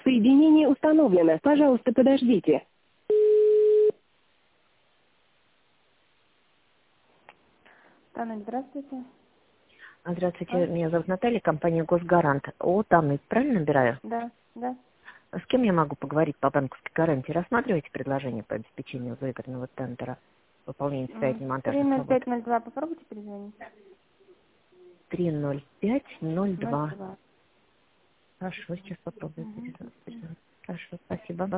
Соединение установлено. Пожалуйста, подождите. Анна, здравствуйте. Здравствуйте, меня зовут Наталья, компания «Госгарант». От Анны, правильно набираю? Да, да. С кем я могу поговорить по банковской гарантии? Рассматриваете предложение по обеспечению выигранного тендера, выполнения строительных монтажных работ? 30502, попробуйте перезвонить. 30502. 02. Хорошо, сейчас попробую Мгм. перезвонить. Хорошо, спасибо.